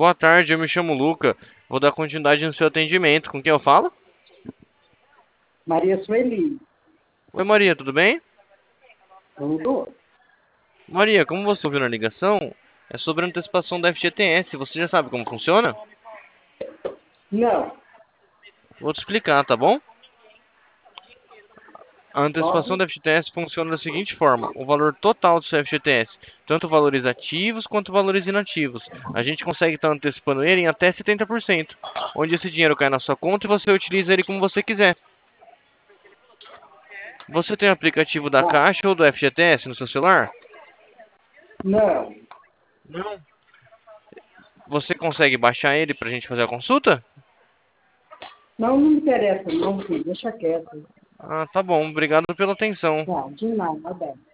Boa tarde, eu me chamo Luca. Vou dar continuidade no seu atendimento. Com quem eu falo? Maria Sueli, Oi, Maria, tudo bem? tudo? Maria, como você ouviu na ligação, é sobre a antecipação da FGTS. Você já sabe como funciona? Não, Vou te explicar, tá bom? A antecipação pode? da FGTS funciona da seguinte forma: o valor total do seu FGTS, tanto valores ativos quanto valores inativos. A gente consegue estar antecipando ele em até 70%, onde esse dinheiro cai na sua conta e você utiliza ele como você quiser. Você tem o aplicativo da Ah, Caixa ou do FGTS no seu celular? não, Não. Você consegue baixar ele pra gente fazer a consulta? não me interessa não, filho, deixa quieto. Ah, tá bom. Obrigado pela atenção. Tá, de nada,